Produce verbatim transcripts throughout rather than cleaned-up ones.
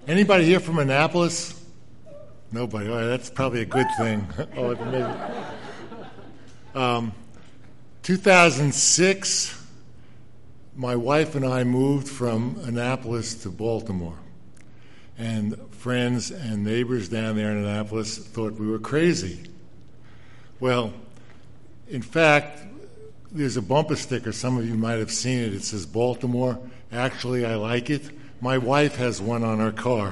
Anybody here from Annapolis? Nobody. All right, that's probably a good thing. oh, maybe. Um, two thousand six, my wife and I moved from Annapolis to Baltimore. And friends and neighbors down there in Annapolis thought we were crazy. Well, in fact, there's a bumper sticker. Some of you might have seen it. It says, Baltimore. Actually, I like it. My wife has one on her car.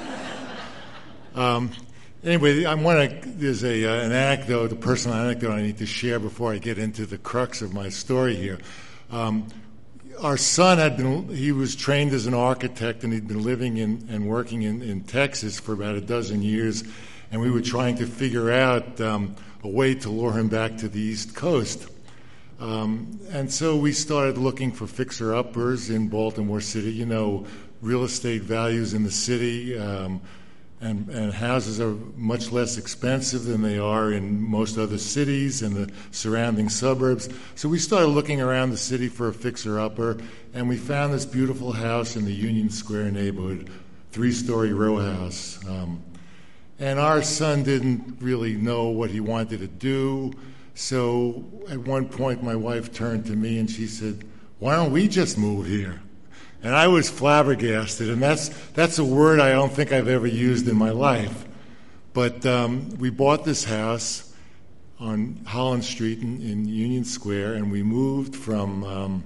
um, anyway, I want to. There's a uh, an anecdote, a personal anecdote I need to share before I get into the crux of my story here. Um, our son had been. He was trained as an architect, and he'd been living in and working in, in Texas for about a dozen years. And we were trying to figure out um, a way to lure him back to the East Coast. Um, and so we started looking for fixer-uppers in Baltimore City. You know, real estate values in the city um, and, and houses are much less expensive than they are in most other cities and the surrounding suburbs. So we started looking around the city for a fixer-upper, and we found this beautiful house in the Union Square neighborhood, three-story row house. Um, and our son didn't really know what he wanted to do. So at one point, my wife turned to me and she said, why don't we just move here? And I was flabbergasted, and that's that's a word I don't think I've ever used in my life. But um, we bought this house on Holland Street in, in Union Square, and we moved from um,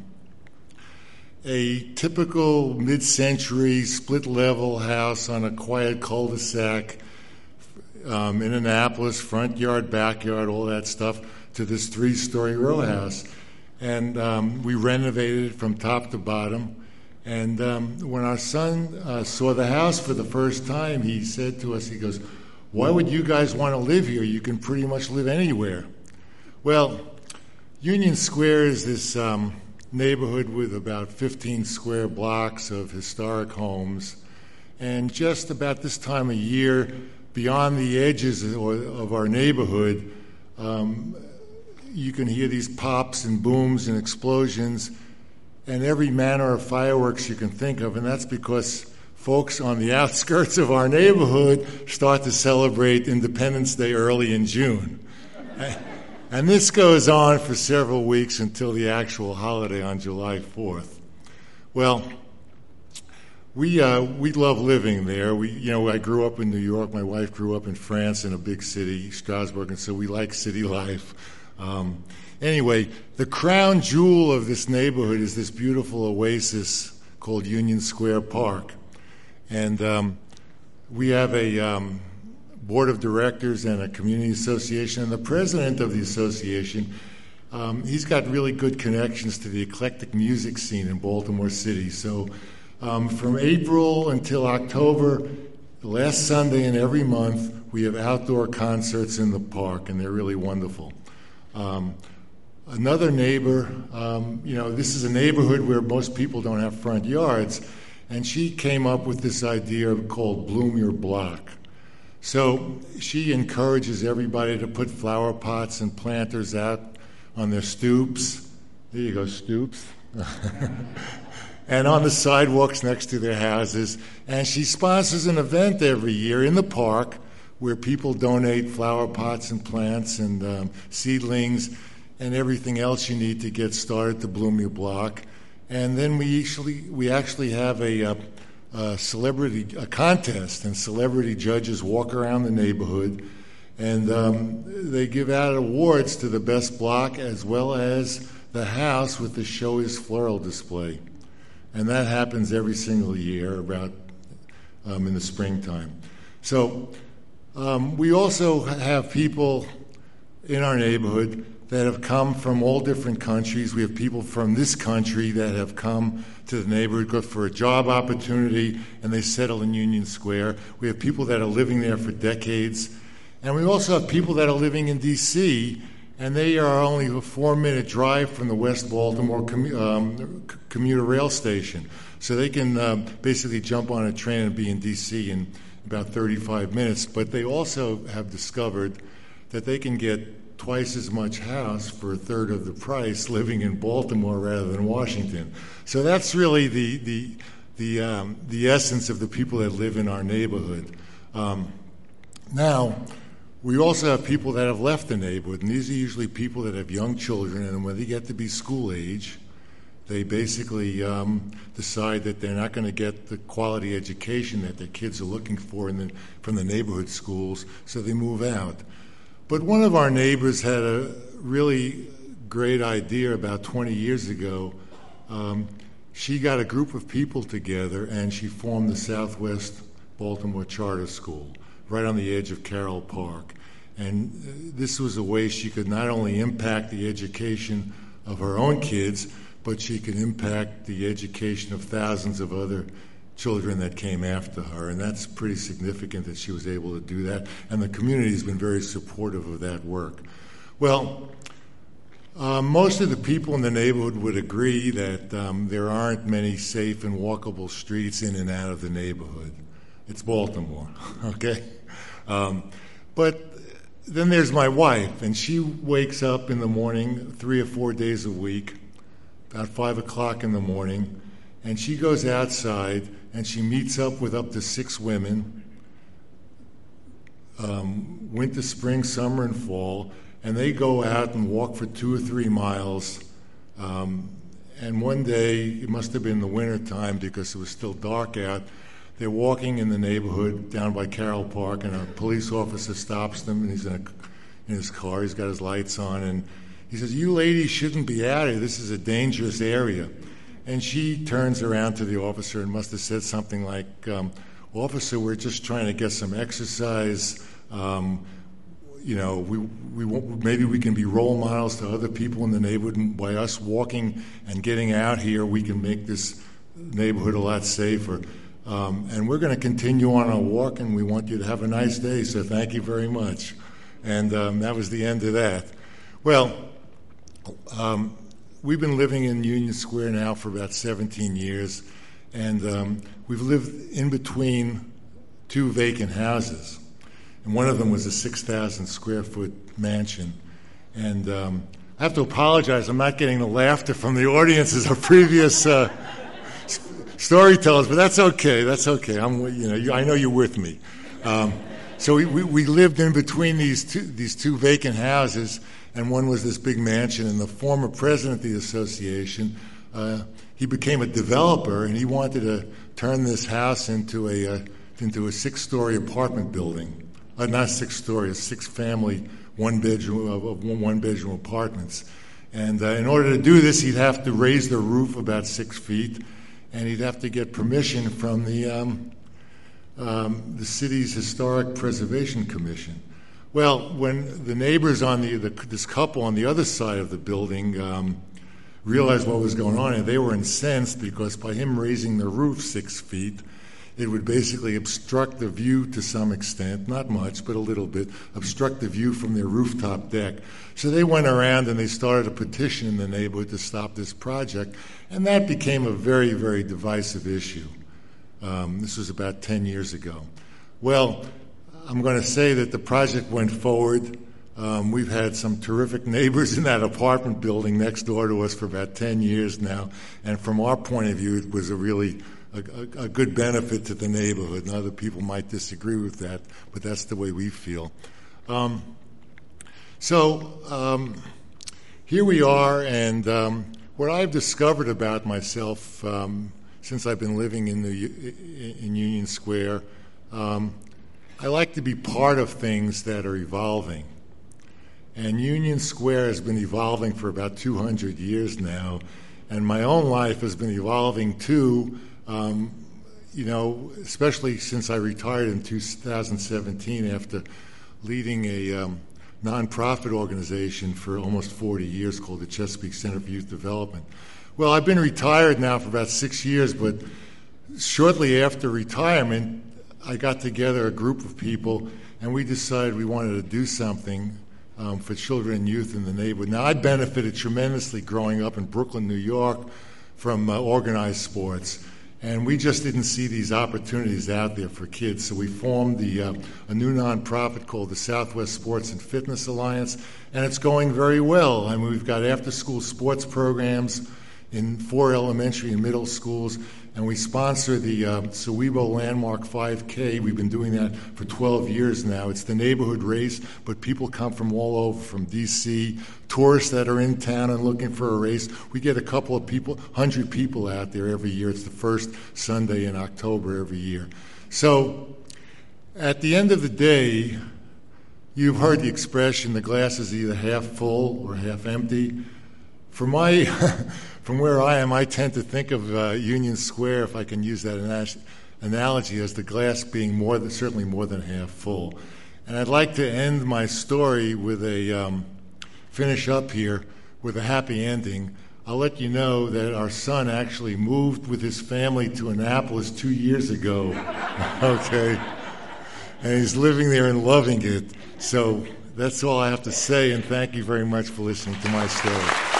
a typical mid-century split-level house on a quiet cul-de-sac um, in Annapolis, front yard, backyard, all that stuff, to this three-story row house. And um, we renovated it from top to bottom. And um, when our son uh, saw the house for the first time, he said to us, he goes, why would you guys want to live here? You can pretty much live anywhere. Well, Union Square is this um, neighborhood with about fifteen square blocks of historic homes. And just about this time of year, beyond the edges of our neighborhood, um, you can hear these pops and booms and explosions and every manner of fireworks you can think of, and that's because folks on the outskirts of our neighborhood start to celebrate Independence Day early in June. And this goes on for several weeks until the actual holiday on July fourth. Well, we uh, we love living there. We, you know, I grew up in New York. My wife grew up in France in a big city, Strasbourg, and so we like city life. Um, anyway, the crown jewel of this neighborhood is this beautiful oasis called Union Square Park. And um, we have a um, board of directors and a community association. And the president of the association, um, he's got really good connections to the eclectic music scene in Baltimore City. So um, from April until October, last Sunday and every month, we have outdoor concerts in the park, and they're really wonderful. Um, another neighbor, um, you know, this is a neighborhood where most people don't have front yards, and she came up with this idea called Bloom Your Block. So she encourages everybody to put flower pots and planters out on their stoops. There you go, stoops. And on the sidewalks next to their houses. And she sponsors an event every year in the park where people donate flower pots and plants and um, seedlings and everything else you need to get started to bloom your block. And then we actually we actually have a, a, a celebrity a contest, and celebrity judges walk around the neighborhood, and um, they give out awards to the best block as well as the house with the showiest floral display. And that happens every single year, about um, in the springtime. So. Um, we also have people in our neighborhood that have come from all different countries. We have people from this country that have come to the neighborhood for a job opportunity, and they settle in Union Square. We have people that are living there for decades. And we also have people that are living in D C, and they are only a four-minute drive from the West Baltimore commu- um, commuter rail station. So they can uh, basically jump on a train and be in D C in about thirty-five minutes, but they also have discovered that they can get twice as much house for a third of the price living in Baltimore rather than Washington. So that's really the the the um, the essence of the people that live in our neighborhood. Um, now, we also have people that have left the neighborhood, and these are usually people that have young children, and when they get to be school age, they basically um, decide that they're not going to get the quality education that their kids are looking for in the, from the neighborhood schools, so they move out. But one of our neighbors had a really great idea about twenty years ago. Um, she got a group of people together, and she formed the Southwest Baltimore Charter School, right on the edge of Carroll Park. And this was a way she could not only impact the education of her own kids, but she could impact the education of thousands of other children that came after her. And that's pretty significant that she was able to do that. And the community has been very supportive of that work. Well, uh, most of the people in the neighborhood would agree that um, there aren't many safe and walkable streets in and out of the neighborhood. It's Baltimore, okay? Um, but then there's my wife, and she wakes up in the morning three or four days a week, about five o'clock in the morning, and she goes outside and she meets up with up to six women, um, winter, spring, summer, and fall, and they go out and walk for two or three miles. Um, and one day, it must have been the winter time because it was still dark out, they're walking in the neighborhood down by Carroll Park, and a police officer stops them, and he's in, a, in his car, he's got his lights on, and he says, "You ladies shouldn't be out here. This is a dangerous area." And she turns around to the officer and must have said something like, um, "Officer, we're just trying to get some exercise. Um, you know, we, we won't, maybe we can be role models to other people in the neighborhood, and by us walking and getting out here, we can make this neighborhood a lot safer. Um, and we're going to continue on our walk, and we want you to have a nice day, so thank you very much." And um, that was the end of that. Well, um, we've been living in Union Square now for about seventeen years, and um, we've lived in between two vacant houses. And one of them was a six thousand square foot mansion. And um, I have to apologize, I'm not getting the laughter from the audience as our previous uh, storytellers, but that's okay. That's okay. I'm, you know, you, I know you're with me. Um, so we, we, we lived in between these two these two vacant houses, and one was this big mansion. And the former president of the association, uh, he became a developer, and he wanted to turn this house into a uh, into a six-story apartment building. Uh, not six-story, a six-family, one-bedroom uh, one-bedroom apartments. And uh, in order to do this, he'd have to raise the roof about six feet. And he'd have to get permission from the um, um, the city's Historic Preservation Commission. Well, when the neighbors on the, the this couple on the other side of the building um, realized what was going on, and they were incensed because by him raising the roof six feet, it would basically obstruct the view to some extent, not much, but a little bit, obstruct the view from their rooftop deck. So they went around and they started a petition in the neighborhood to stop this project, and that became a very, very divisive issue. Um, this was about ten years ago. Well, I'm going to say that the project went forward. Um, we've had some terrific neighbors in that apartment building next door to us for about ten years now, and from our point of view, it was a really A, a, a good benefit to the neighborhood, and other people might disagree with that, but that's the way we feel. Um, so um, here we are, and um, what I've discovered about myself um, since I've been living in, the, in Union Square, um, I like to be part of things that are evolving. And Union Square has been evolving for about two hundred years now, and my own life has been evolving too. Um, you know, especially since I retired in two thousand seventeen after leading a um, nonprofit organization for almost forty years called the Chesapeake Center for Youth Development. Well, I've been retired now for about six years, but shortly after retirement, I got together a group of people, and we decided we wanted to do something um, for children and youth in the neighborhood. Now, I benefited tremendously growing up in Brooklyn, New York, from uh, organized sports. And we just didn't see these opportunities out there for kids. So we formed the, uh, a new nonprofit called the Southwest Sports and Fitness Alliance, and it's going very well. I mean, we've got after-school sports programs in four elementary and middle schools, and we sponsor the uh, Sowebo Landmark five K. We've been doing that for twelve years now. It's the neighborhood race, but people come from all over, from D C, tourists that are in town and looking for a race. We get a couple of people, one hundred people out there every year. It's the first Sunday in October every year. So at the end of the day, you've heard the expression, the glass is either half full or half empty. For my, from where I am, I tend to think of uh, Union Square, if I can use that ana- analogy, as the glass being more than, certainly more than half full. And I'd like to end my story with a, um, finish up here with a happy ending. I'll let you know that our son actually moved with his family to Annapolis two years ago, okay? And he's living there and loving it. So that's all I have to say, and thank you very much for listening to my story.